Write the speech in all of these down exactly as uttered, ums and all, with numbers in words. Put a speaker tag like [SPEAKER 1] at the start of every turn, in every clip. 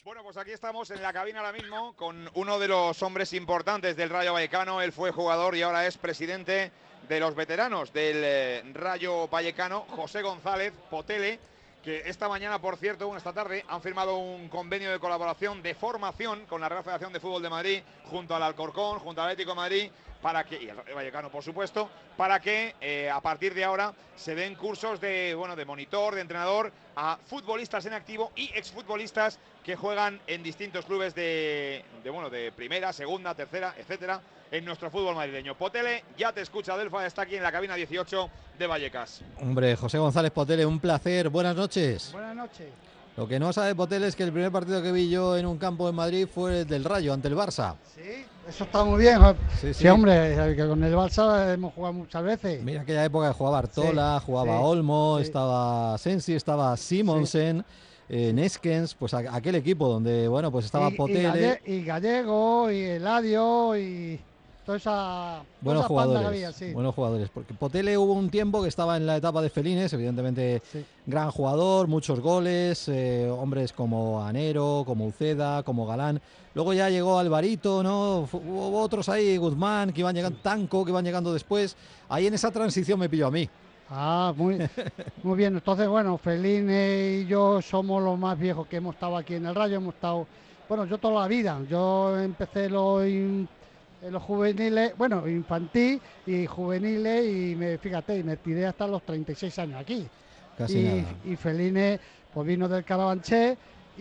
[SPEAKER 1] Bueno, pues aquí estamos en la cabina ahora mismo con uno de los hombres importantes del Rayo Vallecano. Él fue jugador y ahora es presidente de los veteranos del eh, Rayo Vallecano, José González Potele, que esta mañana, por cierto, bueno, esta tarde, han firmado un convenio de colaboración de formación con la Real Federación de Fútbol de Madrid, junto al Alcorcón, junto al Atlético de Madrid, para que, y el Rayo Vallecano, por supuesto, para que eh, a partir de ahora se den cursos de, bueno, de monitor, de entrenador, a futbolistas en activo y exfutbolistas que juegan en distintos clubes de, de, bueno, de primera, segunda, tercera, etcétera, en nuestro fútbol madrileño. Potele, ya te escucha Delfa, está aquí en la cabina dieciocho de Vallecas.
[SPEAKER 2] Hombre, José González Potele, un placer, buenas noches.
[SPEAKER 3] Buenas noches.
[SPEAKER 2] Lo que no sabe Potele es que el primer partido que vi yo en un campo en Madrid fue el del Rayo, ante el Barça.
[SPEAKER 3] Sí, eso está muy bien.
[SPEAKER 2] Sí,
[SPEAKER 3] Sí,
[SPEAKER 2] sí.
[SPEAKER 3] hombre, que con el Barça hemos jugado muchas veces.
[SPEAKER 2] Mira aquella época que jugaba Artola,
[SPEAKER 3] Sí,
[SPEAKER 2] jugaba
[SPEAKER 3] sí,
[SPEAKER 2] Olmo,
[SPEAKER 3] sí.
[SPEAKER 2] estaba Sensi, estaba Simonsen, eh, Neskens, pues a- aquel equipo donde, bueno, pues estaba
[SPEAKER 3] Y, y,
[SPEAKER 2] Potele.
[SPEAKER 3] Galle- y Gallego, y Eladio, y toda esa, toda
[SPEAKER 2] Buenos
[SPEAKER 3] esa panda que
[SPEAKER 2] jugadores,
[SPEAKER 3] había, sí.
[SPEAKER 2] buenos jugadores. Porque Potele hubo un tiempo que estaba en la etapa de Felines, evidentemente
[SPEAKER 3] Sí.
[SPEAKER 2] gran jugador, muchos goles, eh, hombres como Anero, como Uceda, como Galán. Luego ya llegó Alvarito, ¿no? Fu- Hubo otros ahí, Guzmán, que iban llegando, Tanco, que iban llegando después. Ahí en esa transición me pilló a mí.
[SPEAKER 3] Ah, muy, muy bien. Entonces, bueno, Feline y yo somos los más viejos que hemos estado aquí en el Rayo. Hemos estado, bueno, yo toda la vida. Yo empecé los, in- en los juveniles, bueno, infantil y juveniles, y me, fíjate, y me tiré hasta los treinta y seis años aquí.
[SPEAKER 2] Casi
[SPEAKER 3] Y,
[SPEAKER 2] nada.
[SPEAKER 3] y Feline, pues vino del Carabanchel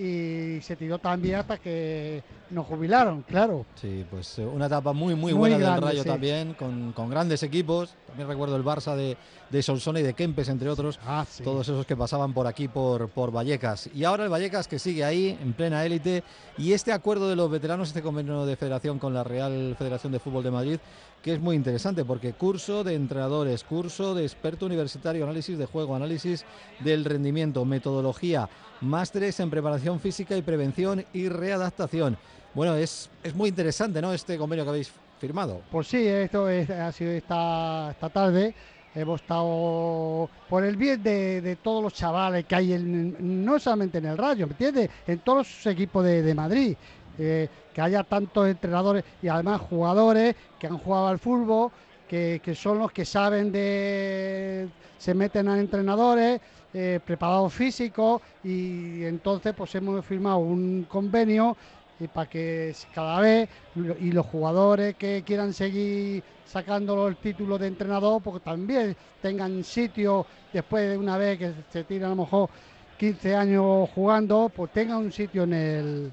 [SPEAKER 3] y se tiró también hasta que nos jubilaron, claro.
[SPEAKER 2] Sí, pues eh, una etapa muy, muy
[SPEAKER 3] Muy
[SPEAKER 2] buena del
[SPEAKER 3] grande,
[SPEAKER 2] Rayo
[SPEAKER 3] sí.
[SPEAKER 2] también, con, con grandes equipos. También recuerdo el Barça de, de Solsona y de Kempes, entre otros.
[SPEAKER 3] Ah, sí.
[SPEAKER 2] Todos esos que pasaban por aquí, por, por Vallecas. Y ahora el Vallecas que sigue ahí, en plena élite. Y este acuerdo de los veteranos, este convenio de federación con la Real Federación de Fútbol de Madrid, que es muy interesante, porque curso de entrenadores, curso de experto universitario, análisis de juego, análisis del rendimiento, metodología, másteres en preparación física y prevención y readaptación. Bueno, es, es muy interesante, ¿no?, este convenio que habéis firmado.
[SPEAKER 3] Pues sí, esto es- ha sido esta, esta tarde. Hemos estado por el bien de, de todos los chavales que hay, en, no solamente en el Rayo, ¿me entiendes? En todos los equipos de, de Madrid. Eh, que haya tantos entrenadores y además jugadores que han jugado al fútbol, que, que son los que saben de... se meten a entrenadores, eh, preparados físicos, y entonces pues hemos firmado un convenio y para que cada vez y los jugadores que quieran seguir sacando el título de entrenador, porque también tengan sitio después de una vez que se tiran a lo mejor quince años jugando, pues tengan un sitio en el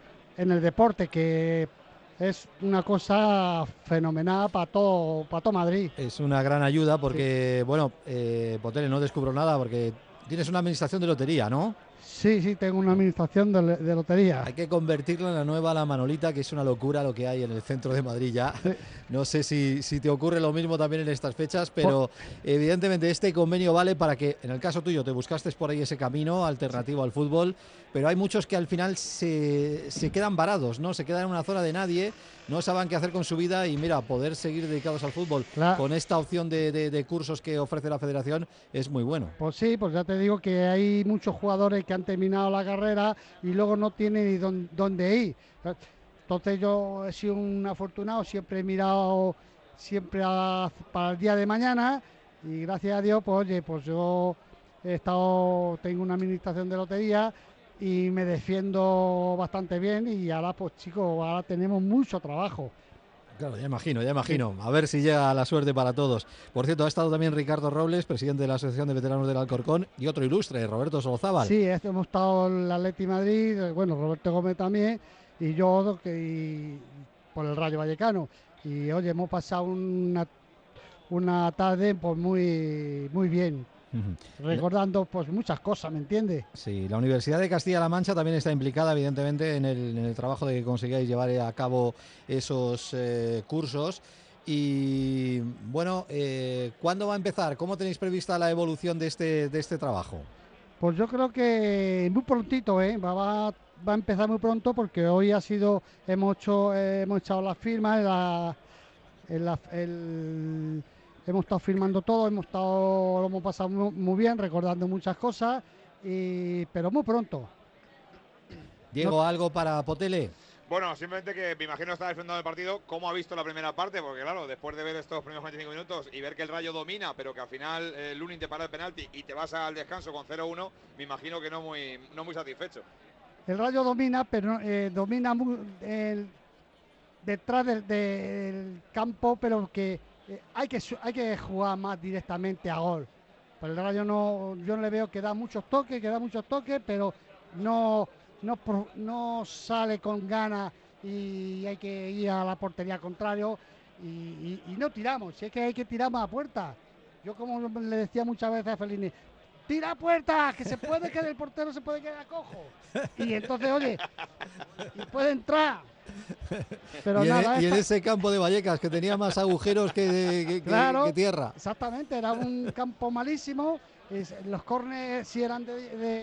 [SPEAKER 3] en el deporte, que es una cosa fenomenal para todo para todo Madrid.
[SPEAKER 2] Es una gran ayuda porque, sí. bueno, eh, Potele, no descubro nada porque tienes una administración de lotería, ¿no?
[SPEAKER 3] Sí, sí, tengo una administración de, de lotería.
[SPEAKER 2] Hay que convertirla en la nueva La Manolita, que es una locura lo que hay en el centro de Madrid ya. Sí. No sé si, si te ocurre lo mismo también en estas fechas, pero evidentemente este convenio vale para que, en el caso tuyo, te buscaste por ahí ese camino alternativo al fútbol, pero hay muchos que al final se, se quedan varados, ¿no? Se quedan en una zona de nadie, no saben qué hacer con su vida y mira, poder seguir dedicados al fútbol claro. Con esta opción de, de, de cursos que ofrece la federación es muy bueno.
[SPEAKER 3] Pues sí, pues ya te digo que hay muchos jugadores que han terminado la carrera y luego no tienen ni dónde, dónde ir. Entonces yo he sido un afortunado, siempre he mirado siempre a, para el día de mañana, y gracias a Dios, pues oye, pues yo he estado, tengo una administración de lotería y me defiendo bastante bien, y ahora pues chicos, ahora tenemos mucho trabajo.
[SPEAKER 2] Claro, ya imagino, ya imagino. A ver si llega la suerte para todos. Por cierto, ha estado también Ricardo Robles, presidente de la Asociación de Veteranos del Alcorcón, y otro ilustre, Roberto Solozábal.
[SPEAKER 3] Sí, hemos estado en el Atleti Madrid, bueno, Roberto Gómez también, y yo que, y, por el Rayo Vallecano. Y oye, hemos pasado una, una tarde pues muy, muy bien. Uh-huh. Recordando pues muchas cosas, ¿me entiendes?
[SPEAKER 2] Sí, la Universidad de Castilla-La Mancha también está implicada evidentemente en el, en el trabajo de que consigáis llevar a cabo esos eh, cursos. Y bueno, eh, ¿cuándo va a empezar? ¿Cómo tenéis prevista la evolución de este, de este trabajo?
[SPEAKER 3] Pues yo creo que muy prontito, ¿eh? va, va, va a empezar muy pronto, porque hoy ha sido, hemos hecho, eh, hemos echado las firmas, la, en la, el, hemos estado firmando todo, hemos estado, lo hemos pasado muy, muy bien, recordando muchas cosas, y, pero muy pronto.
[SPEAKER 2] Diego,
[SPEAKER 3] no,
[SPEAKER 2] ¿algo para Potele?
[SPEAKER 1] Bueno, simplemente que me imagino está disfrutando del partido, cómo ha visto la primera parte, porque claro, después de ver estos primeros cuarenta y cinco minutos y ver que el Rayo domina, pero que al final eh, Lunin te para el penalti y te vas al descanso con cero uno, me imagino que no muy, no muy satisfecho.
[SPEAKER 3] el Rayo domina, pero eh, domina muy, el, detrás del, del campo, pero que eh, hay que hay que jugar más directamente a gol. Pues el Rayo no, yo no le veo que da muchos toques, que da muchos toques, pero no, no, no sale con ganas y hay que ir a la portería contrario y, y, y no tiramos. Si es que hay que tirar más a puerta. Yo como le decía muchas veces a Fellini, tira a puerta, que se puede que el portero se puede quedar cojo. Y entonces, oye, y puede entrar.
[SPEAKER 2] Pero y, nada, en, y esta... en ese campo de Vallecas que tenía más agujeros que, que,
[SPEAKER 3] claro,
[SPEAKER 2] que tierra.
[SPEAKER 3] Exactamente, era un campo malísimo. Los córneres sí eran de, de,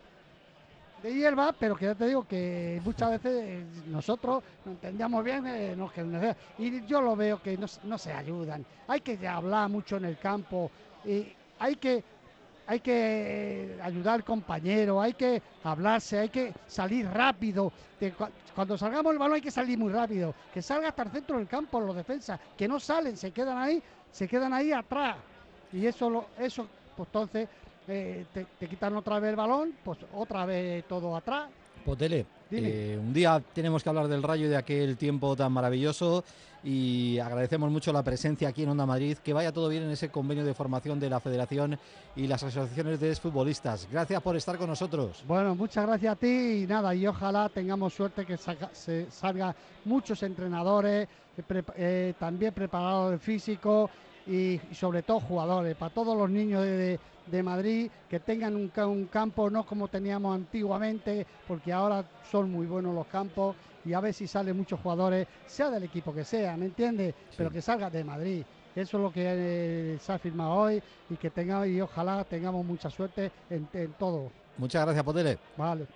[SPEAKER 3] de hierba, pero que ya te digo que muchas veces nosotros no entendíamos bien. Eh, no, que, y yo lo veo que no, no se ayudan. Hay que hablar mucho en el campo. Y hay que. Hay que ayudar al compañero, hay que hablarse, hay que salir rápido. Cuando salgamos el balón hay que salir muy rápido. Que salga hasta el centro del campo los defensas, que no salen, se quedan ahí, se quedan ahí atrás. Y eso, lo, eso pues entonces eh, te, te quitan otra vez el balón, pues otra vez todo atrás.
[SPEAKER 2] Potele, eh, un día tenemos que hablar del Rayo y de aquel tiempo tan maravilloso y agradecemos mucho la presencia aquí en Onda Madrid, que vaya todo bien en ese convenio de formación de la Federación y las asociaciones de futbolistas. Gracias por estar con nosotros.
[SPEAKER 3] Bueno, muchas gracias a ti y nada, y ojalá tengamos suerte que saca, se salgan muchos entrenadores, pre, eh, también preparadores físicos y, y sobre todo jugadores, para todos los niños de, de de Madrid, que tengan un, un campo no como teníamos antiguamente, porque ahora son muy buenos los campos y a ver si salen muchos jugadores, sea del equipo que sea, ¿me entiendes? Sí. Pero que salga de Madrid. Eso es lo que eh, se ha firmado hoy y que tengamos y ojalá tengamos mucha suerte en, en todo.
[SPEAKER 2] Muchas gracias, Potele.
[SPEAKER 3] Vale.